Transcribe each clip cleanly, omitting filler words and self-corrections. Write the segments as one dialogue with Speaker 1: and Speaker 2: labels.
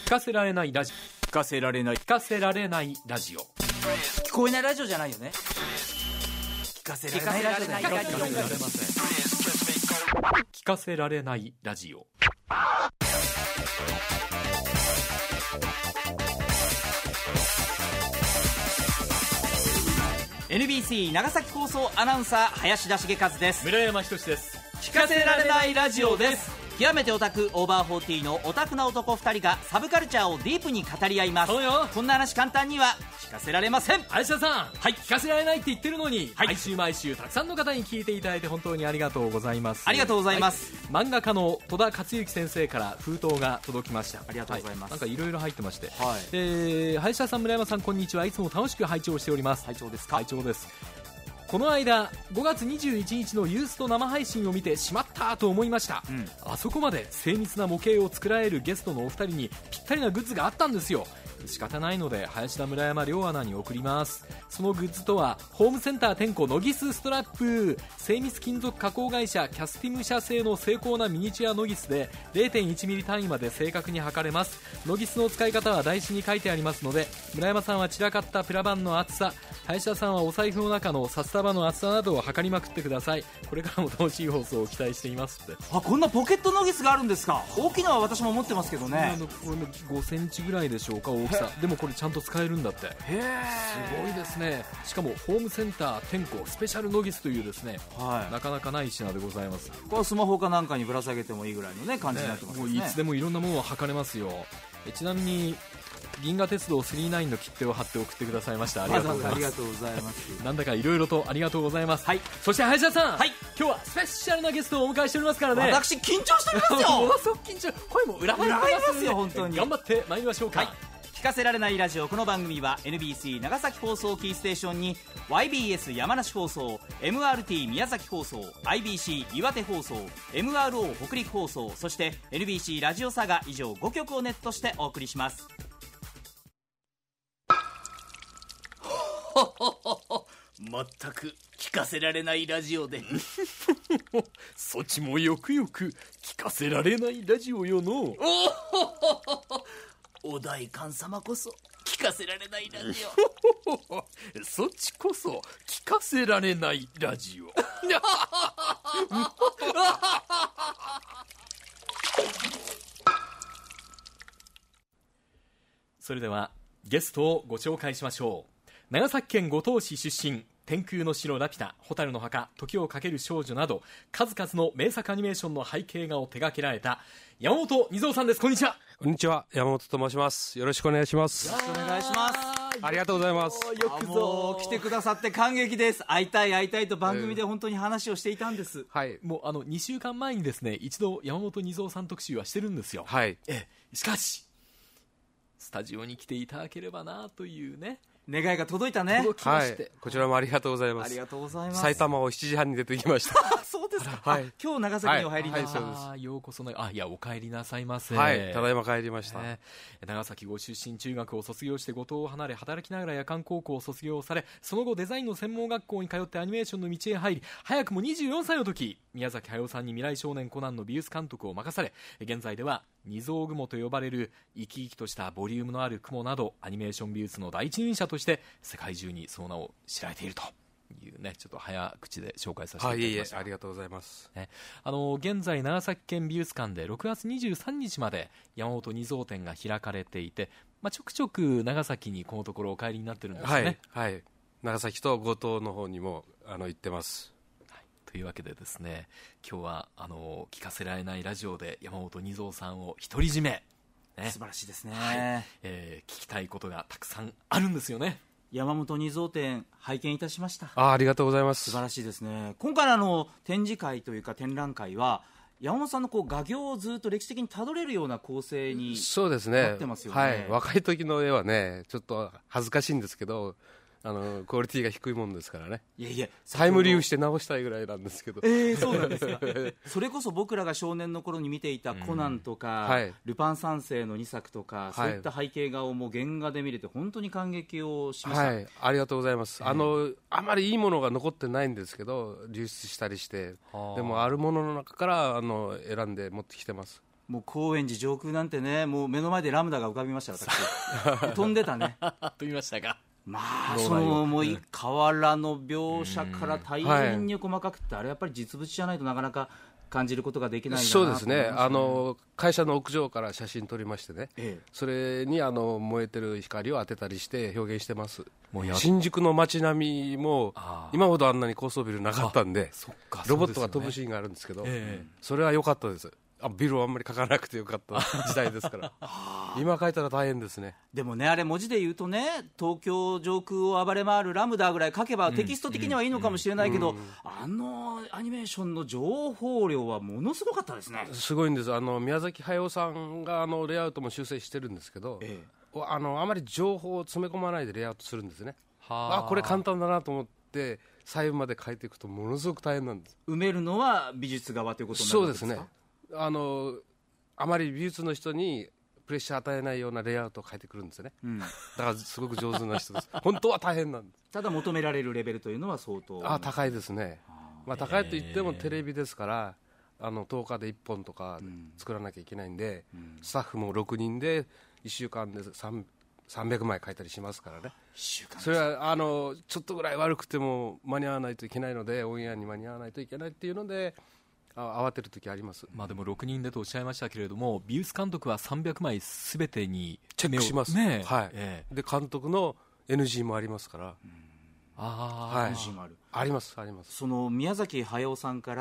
Speaker 1: 聞かせられないラジオ、
Speaker 2: 聞かせられない、
Speaker 1: 聞かせられないラジオ、
Speaker 2: 聞こえないラジオじゃないよね。聞かせられないラジオじゃない。
Speaker 1: 聞かせられません。聞かせられないラジオ。
Speaker 2: NBC 長崎放送アナウンサー林田茂和です。
Speaker 1: 村山仁です。
Speaker 2: 聞かせられないラジオです。極めてオタクオーバー40のオタクな男2人がサブカルチャーをディープに語り合います。
Speaker 1: そうよ。
Speaker 2: こんな話簡単には聞かせられません。
Speaker 1: 林田さん、
Speaker 2: はい、
Speaker 1: 聞かせられないって言ってるのに、
Speaker 2: はい、
Speaker 1: 毎週たくさんの方に聞いていただいて本当にありがとうございます。
Speaker 2: ありがとうございます、
Speaker 1: はい、漫画家の戸田克之先生から封筒が届きました。
Speaker 2: ありがとうございます。
Speaker 1: なんかいろいろ入ってまして、
Speaker 2: はい、
Speaker 1: 林田さん、村山さん、こんにちは。いつも楽しく拝聴しております。
Speaker 2: 拝聴ですか？
Speaker 1: 拝聴です。この間5月21日のユースト生配信を見てしまったと思いました、あそこまで精密な模型を作られるゲストのお二人にぴったりなグッズがあったんですよ。仕方ないので林田、村山両アナに送ります。そのグッズとはホームセンター天子ノギスストラップ、精密金属加工会社キャスティム社製の精巧なミニチュアノギスで 0.1 ミリ単位まで正確に測れます。ノギスの使い方は台紙に書いてありますので、村山さんは散らかったプラ板の厚さ、林田さんはお財布の中の札束の厚さなどを測りまくってください。これからも楽しい放送を期待していますって。
Speaker 2: あ、こんなポケットノギスがあるんですか？大きいのは私も持ってますけどね。
Speaker 1: これ5センチぐらいでしょうか、大きさ。でもこれちゃんと使えるんだって。すごいですね。しかもホームセンター天子スペシャルノギスというですね、はい、なかなかない品でございます。
Speaker 2: これスマホかなんかにぶら下げてもいいぐらいの、ね、感じになってますね。
Speaker 1: もういつでもいろんなものを測れますよ。ちなみに銀河鉄道39の切手を貼って送ってくださいました。ありがとうございます。
Speaker 2: ありがとうございます。
Speaker 1: なんだかいろいろとありがとうございます、はい、そして林田さん、はい、今日はスペシャルなゲストをお迎えしておりますからね。
Speaker 2: 私緊張してますよ。
Speaker 1: ものすごく緊張、声も裏返ってますよ。本当に頑張ってまいりましょうか。はい、
Speaker 2: 聞かせられないラジオ。この番組は NBC 長崎放送キーステーションに YBS 山梨放送、 MRT 宮崎放送、 IBC 岩手放送、 MRO 北陸放送、そして NBC ラジオサガ以上5曲をネットしてお送りします。全く聞かせられないラジオで
Speaker 1: そちもよくよく聞かせられないラジオよの。
Speaker 2: お代官様こそ聞かせられないラジ
Speaker 1: オそっちこそ聞かせられないラジオそれではゲストをご紹介しましょう。長崎県五島市出身、天空の城ラピュタ、蛍の墓、時をかける少女など数々の名作アニメーションの背景画を手掛けられた山本二三さんです。こんにちは。
Speaker 3: こんにちは、山本と申します。よろしくお願いします。
Speaker 2: よろしくお願いします。
Speaker 3: ありがとうございます。
Speaker 2: よくぞ来てくださって感激です。会いたいと番組で本当に話をしていたんです、
Speaker 1: はい、もう2週間前にですね、一度山本二三さん特集はしてるんですよ。
Speaker 3: はい、
Speaker 1: しかしスタジオに来ていただければなというね、
Speaker 2: 願いが届いたね。
Speaker 1: 届きまして、
Speaker 3: はい、こちらもありがとうございます。
Speaker 2: ありがとうございます。
Speaker 3: 埼玉を7時半に出てきました
Speaker 2: そうですか、
Speaker 3: はい、
Speaker 2: 今日長崎にお入りになりました。
Speaker 3: はいはい、そうです。
Speaker 1: ようこその、いや、お帰りなさいませ。
Speaker 3: はい、ただいま帰りました、
Speaker 1: 長崎ご出身、中学を卒業して五島を離れ働きながら夜間高校を卒業され、その後デザインの専門学校に通ってアニメーションの道へ入り、早くも24歳の時宮崎駿さんに未来少年コナンの美術監督を任され、現在では二蔵雲と呼ばれる生き生きとしたボリュームのある雲などアニメーション美術の第一人者として世界中にその名を知られているというね、ちょっと早口で紹介させていただきました。
Speaker 3: ありがとうございます、
Speaker 1: 現在長崎県美術館で6月23日まで山本二蔵展が開かれていて、ちょくちょく長崎にこのところお帰りになってるんですよね。
Speaker 3: はい、はい、長崎と五島の方にも行ってます。
Speaker 1: というわけでですね、今日は聞かせられないラジオで山本二三さんを独り占め、
Speaker 2: 素晴らしいですね、
Speaker 1: 聞きたいことがたくさんあるんですよね。
Speaker 2: 山本二三展拝見いたしました。
Speaker 3: ありがとうございます。
Speaker 2: 素晴らしいですね。今回の展示会というか展覧会は山本さんの画業をずっと歴史的にたどれるような構成に
Speaker 3: そうです
Speaker 2: なってますよね。
Speaker 3: はい、若い時の絵はねちょっと恥ずかしいんですけど、クオリティが低いもんですからね。
Speaker 2: いやいや、
Speaker 3: タイムリープして直したいぐらいなんですけど。
Speaker 2: そうなんですかそれこそ僕らが少年の頃に見ていたコナンとか、ルパン三世の2作とか、そういった背景画をもう原画で見れて本当に感激をしました。
Speaker 3: はい、ありがとうございます。あまりいいものが残ってないんですけど流出したりして、でもあるものの中から選んで持ってきてます。
Speaker 2: もう高円寺上空なんてね、もう目の前でラムダが浮かびました私飛んでたね
Speaker 1: 飛びましたか。
Speaker 2: まあそのもう河原の描写から大変に細かくて、あれやっぱり実物じゃないとなかなか感じることができないんだなと思いますね。
Speaker 3: そうですね、会社の屋上から写真撮りましてね、それに燃えてる光を当てたりして表現してます。もう新宿の街並みも今ほどあんなに高層ビルなかったんで、ロボットが飛ぶシーンがあるんですけど、それは良かったです。ビルをあんまり描かなくてよかった時代ですから今描いたら大変ですね。
Speaker 2: でもね、あれ文字で言うとね、東京上空を暴れ回るラムダぐらい書けばテキスト的にはいいのかもしれないけど、アニメーションの情報量はものすごかったですね。
Speaker 3: すごいんです。宮崎駿さんがレイアウトも修正してるんですけど、あまり情報を詰め込まないでレイアウトするんですね。これ簡単だなと思って細部まで書いていくとものすごく大変なんです。
Speaker 2: 埋めるのは美術側ということになるんですか？
Speaker 3: そうですね。あまり美術の人にプレッシャー与えないようなレイアウトを書いてくるんですよね、だからすごく上手な人です本当は大変なんです。
Speaker 2: ただ求められるレベルというのは相当
Speaker 3: 高いですね。高いといってもテレビですから10日で1本とか作らなきゃいけないんで、スタッフも6人で1週間で300枚書いたりしますからね。それはちょっとぐらい悪くても間に合わないといけないので、オンエアに間に合わないといけないっていうので慌てる時あります。
Speaker 1: でも6人でとおっしゃいましたけれども、美術監督は300枚すべてに
Speaker 3: チェックします、で監督の NG もありますから、
Speaker 2: NG も
Speaker 3: あります。
Speaker 2: その宮崎駿さんから、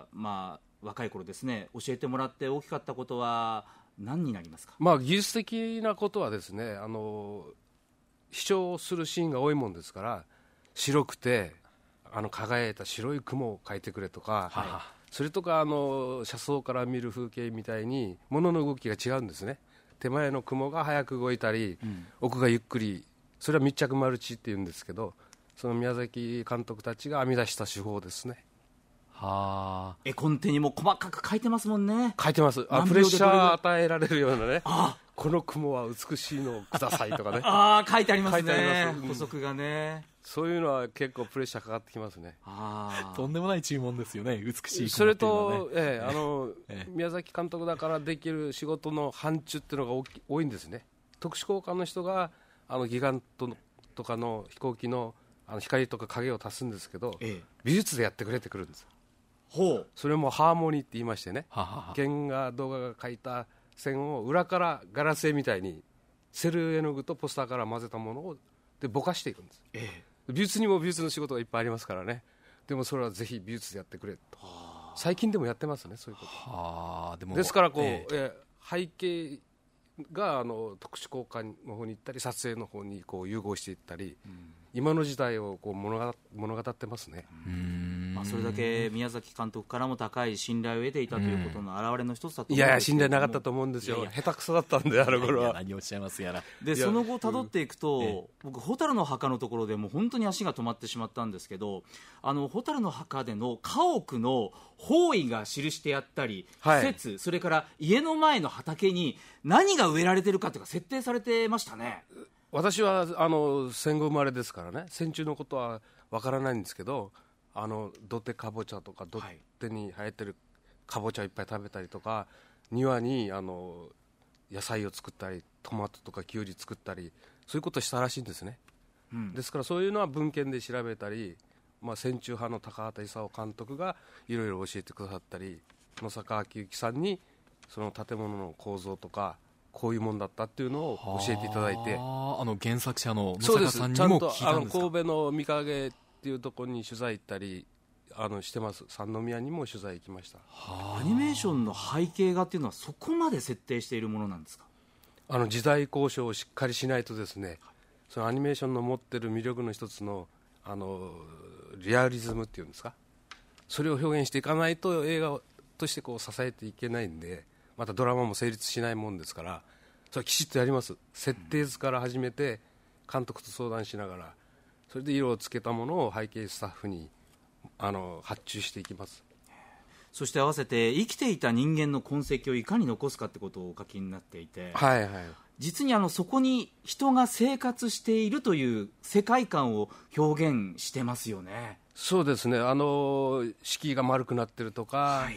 Speaker 2: 若い頃ですね、教えてもらって大きかったことは何になりますか？
Speaker 3: 技術的なことはですね、飛翔するシーンが多いもんですから、白くて輝いた白い雲を描いてくれとか、それとか車窓から見る風景みたいに物の動きが違うんですね。手前の雲が早く動いたり、奥がゆっくり、それは密着マルチっていうんですけど、その宮崎監督たちが編み出した手法ですね。
Speaker 2: 絵コンテにも細かく描いてますもんね。
Speaker 3: 描いてます。プレッシャー与えられるようなね、この雲は美しいのをくださいとかね
Speaker 2: 書いてありますね、補足がね。
Speaker 3: そういうのは結構プレッシャーかかってきますね。
Speaker 1: とんでもない注文ですよね、美しい雲っていうのはね。
Speaker 3: それと、宮崎監督だからできる仕事の範疇っていうのが多いんですね。特殊効果の人がギガントとかの飛行機の光とか影を足すんですけど、美術でやってくれてくるんです。それもハーモニーって言いましてね、原画動画が描いた線を裏からガラス絵みたいにセル絵の具とポスターから混ぜたものをでぼかしていくんです。美術にも美術の仕事がいっぱいありますからね。でもそれはぜひ美術でやってくれと最近でもやってますね、そういうこと。ですから背景が特殊効果の方に行ったり、撮影の方に融合していったり、今の時代を物語ってますね。
Speaker 2: それだけ宮崎監督からも高い信頼を得ていたということの表れの一つだと思うんですけども、
Speaker 3: いや信頼なかったと思うんですよ。下手くそだったんで、あの頃は。
Speaker 1: 何をおっしゃいますやら。
Speaker 2: でその後たどっていくと、僕蛍の墓のところでもう本当に足が止まってしまったんですけど、蛍の墓での家屋の方位が記してあったり、季節、それから家の前の畑に何が植えられてるかというか設定されてましたね。
Speaker 3: 私は戦後生まれですからね、戦中のことはわからないんですけど、土手かぼちゃとか土手に生えてるかぼちゃをいっぱい食べたりとか、庭に野菜を作ったり、トマトとかキュウリ作ったり、そういうことをしたらしいんですね、ですからそういうのは文献で調べたり、戦中派の高畑勲監督がいろいろ教えてくださったり、野坂昭之さんにその建物の構造とかこういうもんだったっていうのを教えていただいて、
Speaker 1: 原作者の野坂さんにも聞いたんですか？
Speaker 3: ちゃんと神戸の御影っていうところに取材行ったりしてます。三宮にも取材行きました。
Speaker 2: アニメーションの背景画っていうのはそこまで設定しているものなんですか？
Speaker 3: 時代交渉をしっかりしないとですね、そのアニメーションの持ってる魅力の一つのリアリズムっていうんですか、それを表現していかないと映画として支えていけないんで、またドラマも成立しないもんですから、それはきちっとやります。設定図から始めて監督と相談しながら、それで色をつけたものを背景スタッフに発注していきます。
Speaker 2: そして合わせて生きていた人間の痕跡をいかに残すかってことをお書きになっていて、実にそこに人が生活しているという世界観を表現してますよね。
Speaker 3: そうですね、敷居が丸くなってるとか、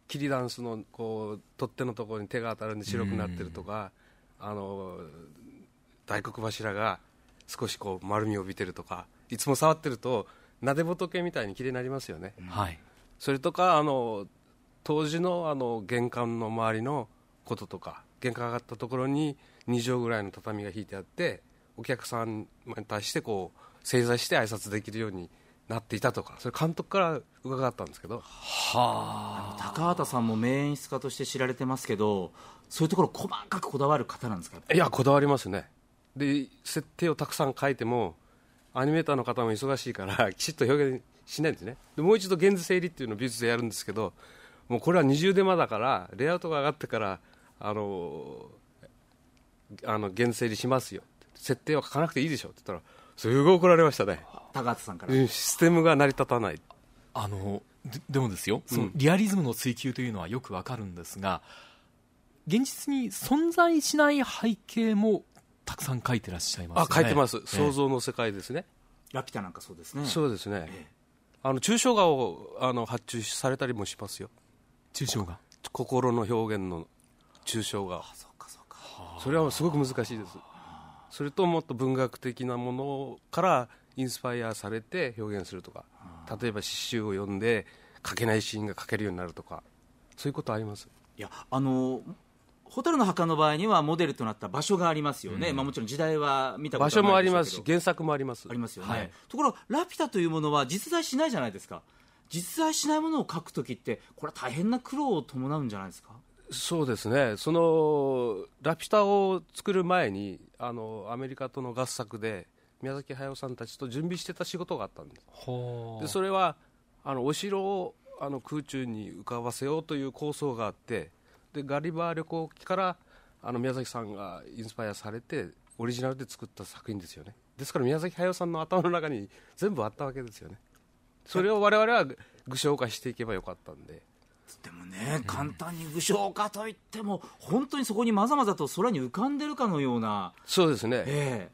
Speaker 3: キリダンスのこう取っ手のところに手が当たるんで白くなってるとか、大黒柱が少しこう丸みを帯びてるとか、いつも触ってるとなで仏みたいに綺麗になりますよね、
Speaker 1: はい、
Speaker 3: それとか当時の玄関の周りのこととか、玄関上がったところに2畳ぐらいの畳が引いてあって、お客さんに対してこう正座して挨拶できるようになっていたとか、それ監督から伺ったんですけど。
Speaker 2: 高畑さんも名演出家として知られてますけど、そういうところ細かくこだわる方なんですか？
Speaker 3: いや、こだわりますね。で設定をたくさん書いてもアニメーターの方も忙しいからきちっと表現しないんですね。でもう一度現図整理っていうのを美術でやるんですけど、もうこれは二重手間だからレイアウトが上がってから現整理しますよ、設定は書かなくていいでしょって言ったらすごい怒られましたね。
Speaker 2: 高畑さんから。
Speaker 3: システムが成り立たない。
Speaker 1: でもですよ、そのリアリズムの追求というのはよくわかるんですが、現実に存在しない背景もたくさん書いてらっしゃいますね。
Speaker 3: 書いてます、想像の世界ですね。
Speaker 2: ラピュタなんかそうですね。
Speaker 3: そうですね、抽象画を発注されたりもしますよ。
Speaker 1: 抽象画、
Speaker 3: 心の表現の抽象画。それはすごく難しいです。それともっと文学的なものからインスパイアされて表現するとか、例えば詩集を読んで書けないシーンが書けるようになるとか、そういうことあります。
Speaker 2: いや、蛍の墓の場合にはモデルとなった場所がありますよね、もちろん時代は見たことはないでしょうけど、場所もありますし
Speaker 3: 原作もあります。
Speaker 2: ありますよね、
Speaker 1: はい、
Speaker 2: ところがラピュタというものは実在しないじゃないですか。実在しないものを書くときってこれは大変な苦労を伴うんじゃないですか？
Speaker 3: そうですね、そのラピュタを作る前にアメリカとの合作で宮崎駿さんたちと準備してた仕事があったんです。でそれはお城を空中に浮かばせようという構想があって、でガリバー旅行記から宮崎さんがインスパイアされてオリジナルで作った作品ですよね。ですから宮崎駿さんの頭の中に全部あったわけですよね。それを我々は具象化していけばよかったんで。
Speaker 2: でもね、簡単に具象化といっても本当にそこにまざまざと空に浮かんでるかのような。
Speaker 3: そうですね、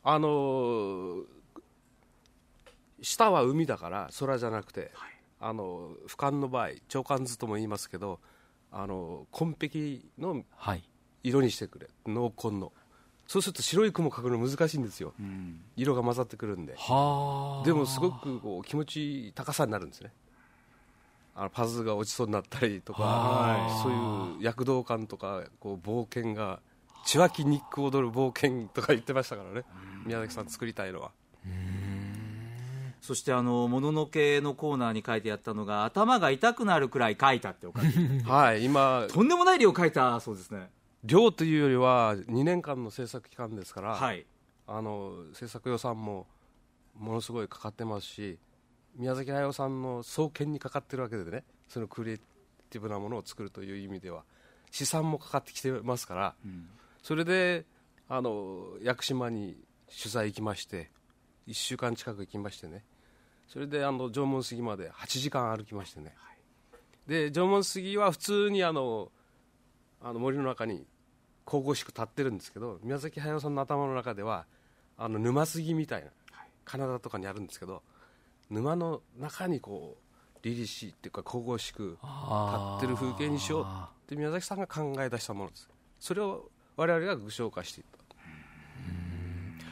Speaker 3: 下は海だから空じゃなくて、俯瞰の場合鳥瞰図とも言いますけど、紺碧の色にしてくれ、濃紺の。そうすると白い雲描くの難しいんですよ、色が混ざってくるんで。でもすごくこう気持ちいい高さになるんですね。パズルが落ちそうになったりとか、そういう躍動感とかこう冒険が、血湧き肉踊る冒険とか言ってましたからね、宮崎さん作りたいのは。
Speaker 2: そしてもののけのコーナーに書いてあったのが、頭が痛くなるくらい書いたってお書き
Speaker 3: はい、今
Speaker 2: とんでもない量書いたそうですね。
Speaker 3: 量というよりは2年間の制作期間ですから、
Speaker 2: はい、
Speaker 3: 制作予算もものすごいかかってますし、宮崎駿さんの双肩にかかってるわけでね、そのクリエイティブなものを作るという意味では資産もかかってきてますから、それで屋久島に取材行きまして、1週間近く行きましてね、それで縄文杉まで8時間歩きましてね、で縄文杉は普通に森の中に神々しく立ってるんですけど、宮崎駿さんの頭の中では沼杉みたいな、カナダとかにあるんですけど、沼の中にこう凛々しいっていうか神々しく立ってる風景にしようって宮崎さんが考え出したものです。それを我々が具象化していった。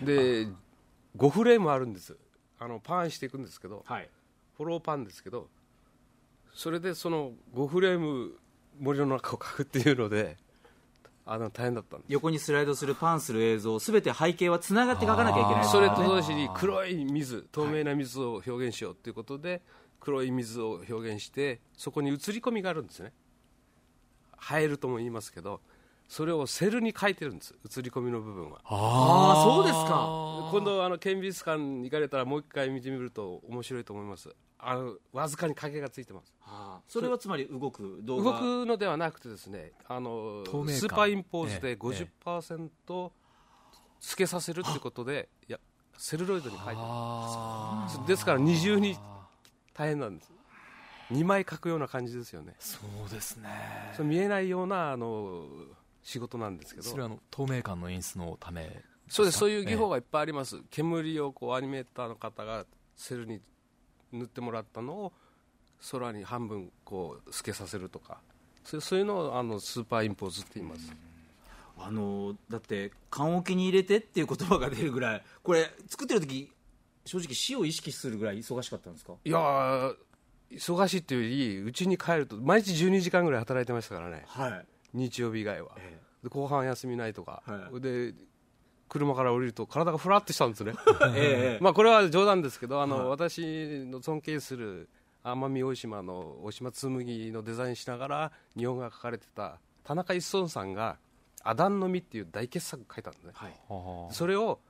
Speaker 3: で5フレームあるんです。パンしていくんですけど、フォローパンですけど、それでその5フレーム森の中を描くっていうので大変だったんです。
Speaker 2: 横にスライドするパンする映像すべて背景はつながって描かなきゃいけない、
Speaker 3: それと同時に黒い水、透明な水を表現しようということで、黒い水を表現して、そこに映り込みがあるんですね。映えるとも言いますけど、それをセルに描いてるんです、映り込みの部分は。
Speaker 2: そうですか。
Speaker 3: 今度県美術館に行かれたらもう一回見てみると面白いと思います。わずかに影がついてます。
Speaker 2: それはつまり動く動
Speaker 3: くのではなくてですね、スーパーインポーズで 50% 透けさせるということで、いやセルロイドに描いてます。ですから二重に大変なんです。2枚描くような感じですよね。
Speaker 1: そうですね。
Speaker 3: それ見えないような仕事なんですけど、
Speaker 1: それは透明感の演出のため。
Speaker 3: そうです。そういう技法がいっぱいあります。煙をこうアニメーターの方がセルに塗ってもらったのを空に半分こう透けさせるとか、 そういうのをスーパーインポーズって言います。
Speaker 2: だって棺桶に入れてっていう言葉が出るぐらい、これ作ってる時正直死を意識するぐらい忙しかったんですか？
Speaker 3: いや忙しいっていうより、うちに帰ると毎日12時間ぐらい働いてましたからね、はい、日曜日以外は、で後半休みないとか、で車から降りると体がフラッとしたんですねまあこれは冗談ですけど、私の尊敬する奄美大島の大島紬のデザインしながら日本が書かれてた田中一村さんがアダンの実っていう大傑作書いたんですね、はい、それを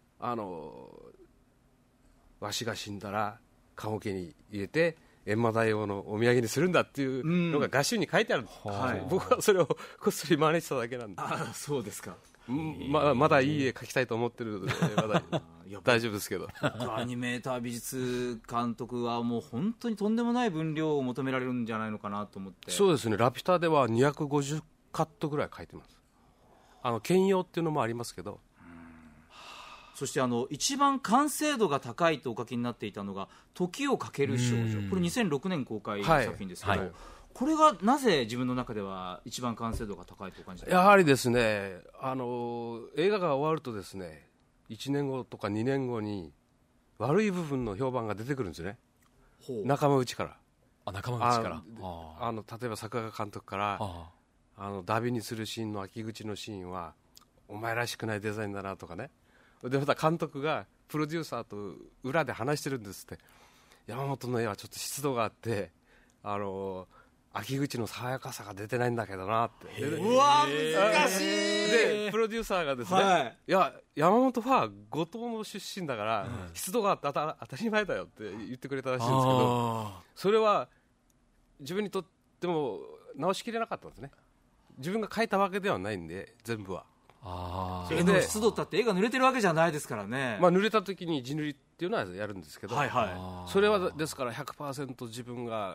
Speaker 3: わしが死んだら棺桶に入れて閻魔大王のお土産にするんだっていうのが画集に書いてあるんです、はい、僕はそれをこっそり真似しただけなんで。
Speaker 2: そうですか。
Speaker 3: まだいい絵描きたいと思ってるのでまだ大丈夫ですけど
Speaker 2: アニメーター美術監督はもう本当にとんでもない分量を求められるんじゃないのかなと思って。
Speaker 3: そうですね、ラピュタでは250カットぐらい描いてます。兼用っていうのもありますけど。
Speaker 2: そして一番完成度が高いとお書きになっていたのが時をかける少女、これ2006年公開作品ですけど、はい、これがなぜ自分の中では一番完成度が高いと感じたんですか？
Speaker 3: やはりですね、映画が終わるとですね、1年後とか2年後に悪い部分の評判が出てくるんですね、仲間内から。
Speaker 1: 仲間内から。
Speaker 3: 例えば作画監督からダビにするシーンの秋口のシーンはお前らしくないデザインだなとかね。でまた監督がプロデューサーと裏で話してるんですって。山本の絵はちょっと湿度があって秋口の爽やかさが出てないんだけどなって。
Speaker 2: うわ難しい。
Speaker 3: でプロデューサーがですね、はい、いや山本は五島の出身だから、湿度があって当たり前だよって言ってくれたらしいんですけど、それは自分にとっても直しきれなかったんですね。自分が描いたわけではないんで全部は。
Speaker 2: それで湿度だって絵が濡れてるわけじゃないですからね。
Speaker 3: 濡れた時に地塗りっていうのはやるんですけど、はいはい、それはですから 100% 自分が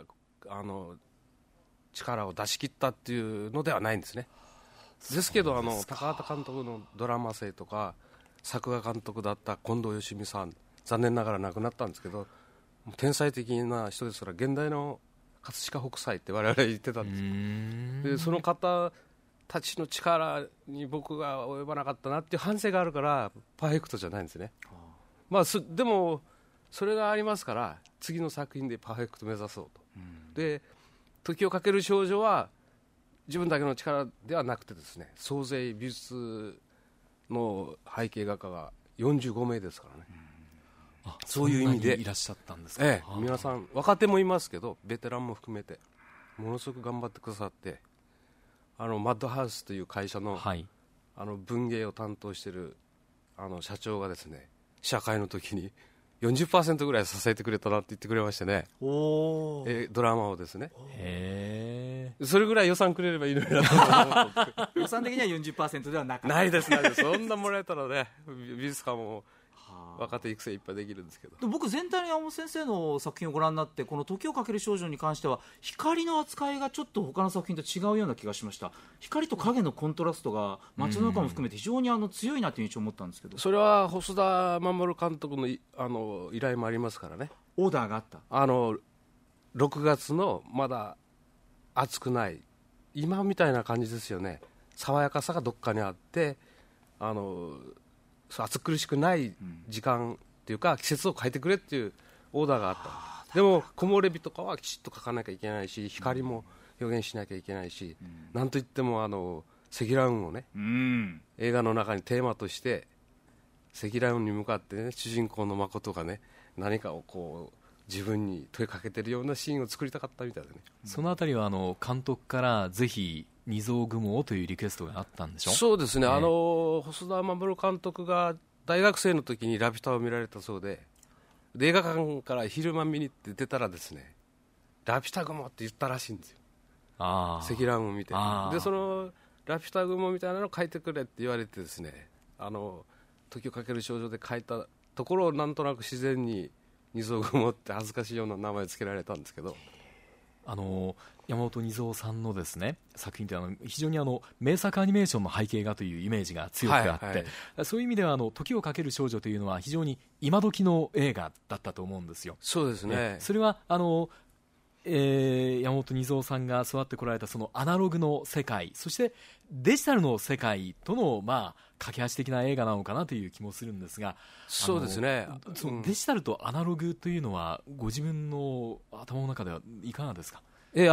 Speaker 3: 力を出し切ったっていうのではないんですね。ですけど高畑監督のドラマ性とか作画監督だった近藤芳美さん、残念ながら亡くなったんですけど、天才的な人ですから、現代の葛飾北斎って我々言ってたんですよ。でその方たちの力に僕が及ばなかったなっていう反省があるからパーフェクトじゃないんですね。でもそれがありますから次の作品でパーフェクト目指そうと。で時をかける少女は自分だけの力ではなくてですね、総勢美術の背景画家が45名ですからね。そういう意味で
Speaker 1: いらっしゃったんですか？
Speaker 3: 皆さん若手もいますけどベテランも含めてものすごく頑張ってくださって、マッドハウスという会社の、はい、文芸を担当している社長がですね、試写会の時に 40% ぐらい支えてくれたなって言ってくれましてね。ドラマをですね。それぐらい予算くれればいいのになと
Speaker 2: 予算的には 40% ではなかった。
Speaker 3: ないですね。そんなもらえたらね、美術館も若手育成いっぱいできるんですけど。
Speaker 2: 僕全体に山本先生の作品をご覧になって、この時をかける少女に関しては光の扱いがちょっと他の作品と違うような気がしました。光と影のコントラストが街の中も含めて非常に強いなという印象を持ったんですけど。
Speaker 3: それは細田守監督の依頼もありますからね。
Speaker 2: オーダーがあった。
Speaker 3: 6月のまだ暑くない今みたいな感じですよね。爽やかさがどっかにあって暑苦しくない時間っていうか季節を変えてくれっていうオーダーがあった。でも木漏れ日とかはきちっと描かなきゃいけないし、光も表現しなきゃいけないし、なんといっても積乱雲をね、映画の中にテーマとして積乱雲に向かって、ね、主人公の誠がね何かをこう自分に問いかけてるようなシーンを作りたかったみたいでね。
Speaker 1: そのあたりは監督からぜひ二蔵雲をというリクエストがあったんでしょ？
Speaker 3: そうですね、細田守監督が大学生の時にラピュタを見られたそうで、映画館から昼間見に行って出たらですね、ラピュタ雲って言ったらしいんですよ。積乱雲見て、でそのラピュタ雲みたいなのを描いてくれって言われてですね、時をかける少女で描いたところをなんとなく自然に二蔵雲って恥ずかしいような名前を付けられたんですけど、
Speaker 1: 山本二蔵さんのですね作品って非常に名作アニメーションの背景がというイメージが強くあって、はいはい、そういう意味では時をかける少女というのは非常に今時の映画だったと思うんですよ。
Speaker 3: そうですね。
Speaker 1: それは山本二三さんが育ってこられたそのアナログの世界、そしてデジタルの世界との架け橋的な映画なのかなという気もするんですが、
Speaker 3: そうですね、
Speaker 1: そのデジタルとアナログというのはご自分の頭の中ではいかがですか？
Speaker 3: 時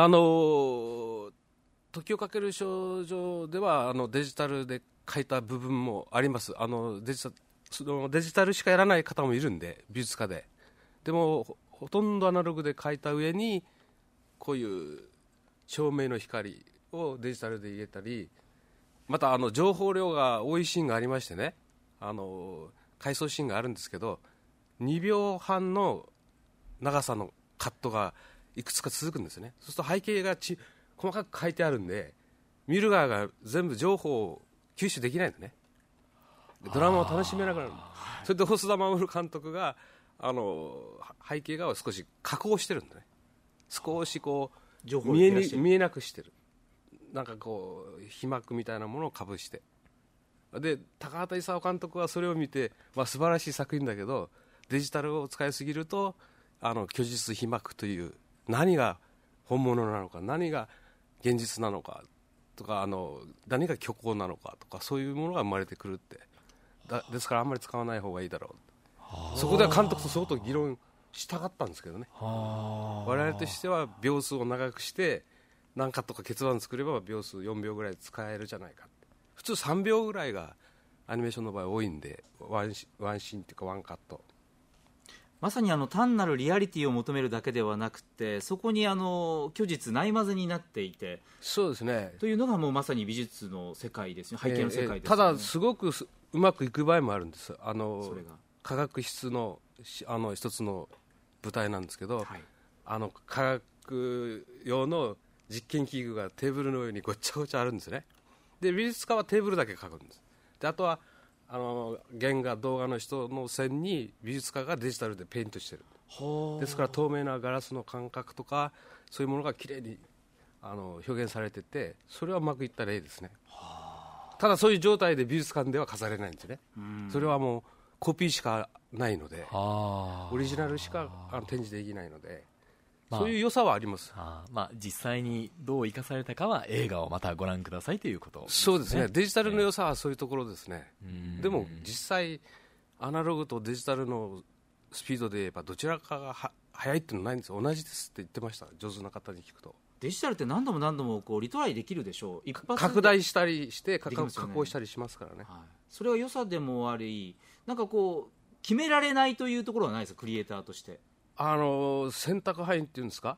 Speaker 3: をかける少女ではデジタルで書いた部分もあります。デジタルしかやらない方もいるんで、美術家で。でもほとんどアナログで書いた上にこういう照明の光をデジタルで入れたり、また情報量が多いシーンがありましてね、回想シーンがあるんですけど、2秒半の長さのカットがいくつか続くんですね。そうすると背景が細かく書いてあるんで、見る側が全部情報を吸収できないのね。ドラマを楽しめなくなる。それで細田守監督が背景画を少し加工してるんだね。少しこう
Speaker 2: 情報
Speaker 3: 見えなくしてる、なんかこう皮膜みたいなものをかぶして、で高畑勲監督はそれを見て、素晴らしい作品だけどデジタルを使いすぎると虚実皮膜という何が本物なのか、何が現実なのかとか、何が虚構なのかとか、そういうものが生まれてくるって。ですからあんまり使わない方がいいだろう。そこでは監督と相当議論したかったんですけどね。我々としては秒数を長くして何カットか結番作れば秒数4秒ぐらいで使えるじゃないかって。普通3秒ぐらいがアニメーションの場合多いんで、ワンシーンっていうかワンカット。
Speaker 2: まさに単なるリアリティを求めるだけではなくて、そこに虚実ないまぜになっていて、
Speaker 3: そうですね、
Speaker 2: というのがもうまさに美術の世界ですよ、背景の世界ですよね。
Speaker 3: ただすごくうまくいく場合もあるんです。
Speaker 2: それが
Speaker 3: 科学室の一つの舞台なんですけど、科学用の実験器具がテーブルの上にごちゃごちゃあるんですね。で美術家はテーブルだけ描くんです。であとは原画動画の人の線に美術家がデジタルでペイントしてる。ですから透明なガラスの感覚とかそういうものがきれいに表現されてて、それはうまくいった例ですね。ただそういう状態で美術館では飾れないんですね。それはもうコピーしかないので、オリジナルしか展示できないので、そういう良さはあります。
Speaker 1: 実際にどう生かされたかは映画をまたご覧くださいということですね。
Speaker 3: そうですね、デジタルの良さはそういうところですね。でも実際アナログとデジタルのスピードで言えばどちらかが速いっていうのはないんですよ。同じですって言ってました、上手な方に聞くと。
Speaker 2: デジタルって何度も何度もリトライできるでしょう。一発
Speaker 3: 拡大したりして加工したりしますからね。
Speaker 2: それは良さでもあり、なんか決められないというところはないですか、クリエイターとして。
Speaker 3: 選択範囲っていうんですか、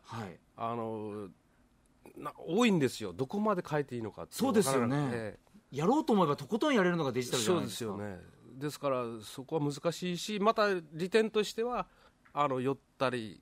Speaker 3: 多いんですよ。どこまで変えていいのかって。
Speaker 2: そうですよね、やろうと思えばとことんやれるのがデジタルじゃないですか。
Speaker 3: そうですよね。ですからそこは難しいし、また利点としては寄ったり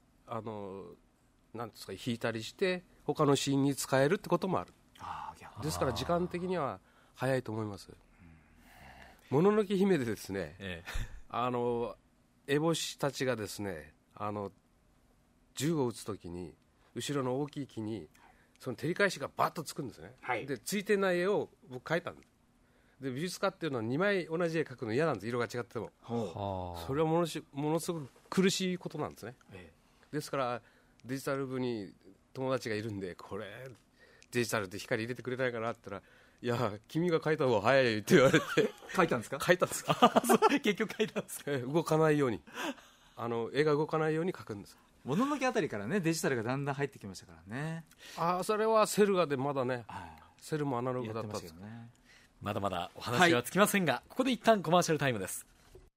Speaker 3: なんですか、引いたりして他のシーンに使えるってこともある。ですから時間的には早いと思います。もののけ姫でですね、烏帽子たちがですね銃を撃つときに後ろの大きい木にその照り返しがバッとつくんですね、でついてない絵を僕描いたんです。で美術家っていうのは2枚同じ絵描くの嫌なんです、色が違っても。それはものすごく苦しいことなんですね、ですからデジタル部に友達がいるんで、これデジタルで光入れてくれないかなって言ったら、いや君が描いた方が早いって言われて
Speaker 2: 描いたんですか？
Speaker 3: 描いたんです
Speaker 1: 結局描いたんですか？
Speaker 3: 動かないように絵が動かないように描くんです。
Speaker 2: もののけあたりからね、デジタルがだんだん入ってきましたからね。
Speaker 3: それはセルガでまだね、セルもアナログだったんです。
Speaker 1: まだまだお話はつきませんが、ここで一旦コマーシャルタイムです。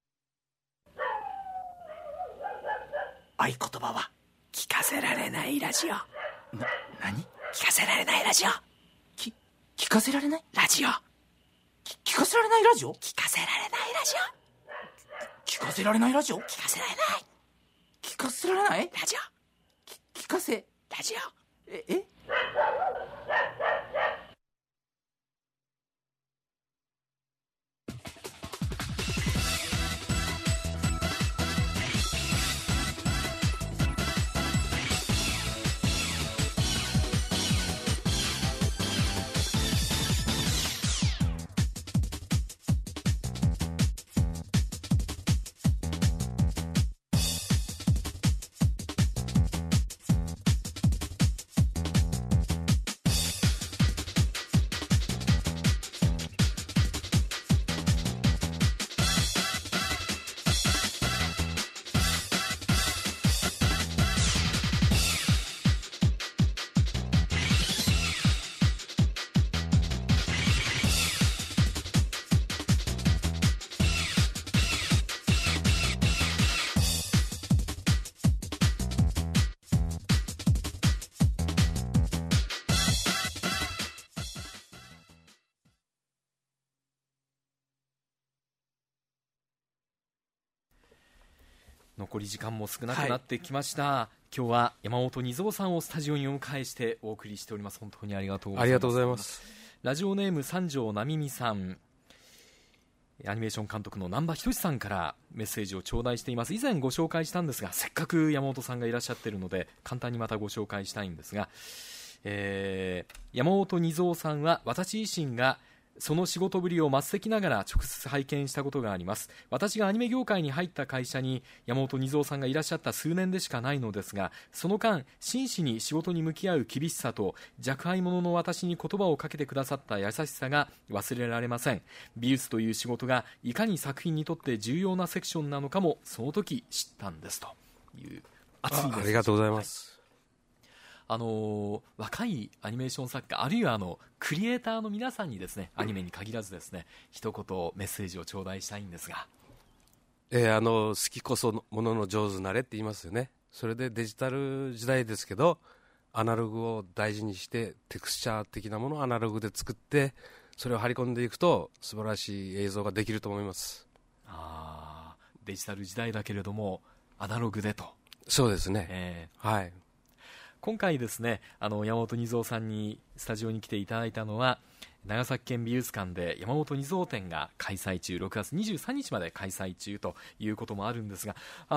Speaker 2: 合言葉は
Speaker 1: 聞かせられないラジオ。
Speaker 2: 何？
Speaker 1: 聞かせられないラジオ。
Speaker 2: 聞かせられない
Speaker 1: ラジオ。
Speaker 2: 聞かせられないラジオ。
Speaker 1: 聞かせられないラジオ。
Speaker 2: 聞かせられないラジオ。
Speaker 1: 聞かせられない。
Speaker 2: 聞かせられない
Speaker 1: ラジオ。
Speaker 2: 聞かせ
Speaker 1: ラジオ。
Speaker 2: え
Speaker 1: 残り時間も少なくなってきました、今日は山本二三さんをスタジオにお迎えしてお送りしております。本当にありがとうございます。
Speaker 3: ありがとうございます。
Speaker 1: ラジオネーム三条なみみさん、アニメーション監督の南波仁さんからメッセージを頂戴しています。以前ご紹介したんですが、せっかく山本さんがいらっしゃっているので簡単にまたご紹介したいんですが、山本二三さんは私自身がその仕事ぶりを末席ながら直接拝見したことがあります。私がアニメ業界に入った会社に山本二三さんがいらっしゃった数年でしかないのですが、その間真摯に仕事に向き合う厳しさと若輩者の私に言葉をかけてくださった優しさが忘れられません。美術という仕事がいかに作品にとって重要なセクションなのかもその時知ったんですという熱いメッセージ。
Speaker 3: ありがとうございます。
Speaker 1: 若いアニメーション作家、あるいはクリエイターの皆さんにですね、アニメに限らずですね、一言メッセージを頂戴したいんですが、
Speaker 3: 好きこそものの上手なれって言いますよね。それでデジタル時代ですけど、アナログを大事にしてテクスチャー的なものをアナログで作って、それを張り込んでいくと素晴らしい映像ができると思います。
Speaker 1: デジタル時代だけれどもアナログでと。
Speaker 3: そうですね、はい。
Speaker 1: 今回ですね、山本二三さんにスタジオに来ていただいたのは、長崎県美術館で山本二三展が開催中、6月23日まで開催中ということもあるんですが、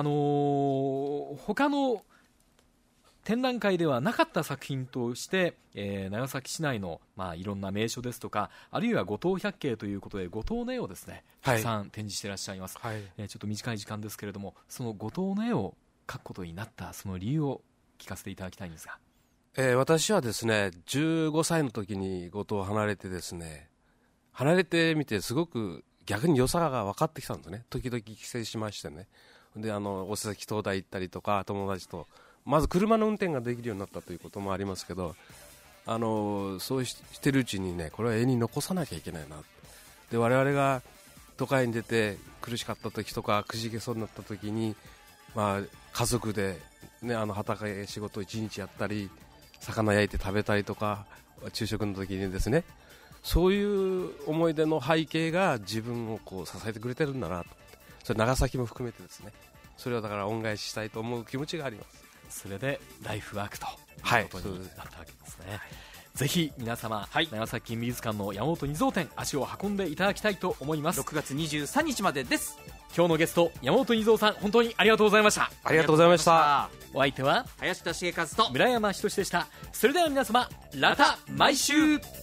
Speaker 1: 他の展覧会ではなかった作品として、長崎市内の、いろんな名所ですとか、あるいは五島百景ということで五島の絵をですね、たくさん展示していらっしゃいます、ちょっと短い時間ですけれども、その五島の絵を描くことになったその理由を聞かせていただきたいんですが。
Speaker 3: 私はですね、15歳の時に五島を離れてですね、離れてみてすごく逆に良さが分かってきたんですね。時々帰省しましてね、で大瀬崎灯台行ったりとか、友達とまず車の運転ができるようになったということもありますけど、そうしてるうちにね、これは絵に残さなきゃいけないな。で、我々が都会に出て苦しかった時とかくじけそうになった時に、家族で、ね、畑仕事を1日やったり、魚焼いて食べたりとか、昼食の時にですね、そういう思い出の背景が自分をこう支えてくれてるんだなと。それ長崎も含めてですね、それをだから恩返ししたいと思う気持ちがあります。
Speaker 1: それでライフワークということになったわけですね、ぜひ皆様、長崎県美術館の山本二三展、足を運んでいただきたいと思います。
Speaker 2: 6月23日までです。
Speaker 1: 今日のゲスト山本二三さん、本当にありがとうございました。
Speaker 3: ありがとうございました。
Speaker 1: お相手は
Speaker 2: 林田茂和と
Speaker 1: 村山仁でした。それでは皆様、また毎週。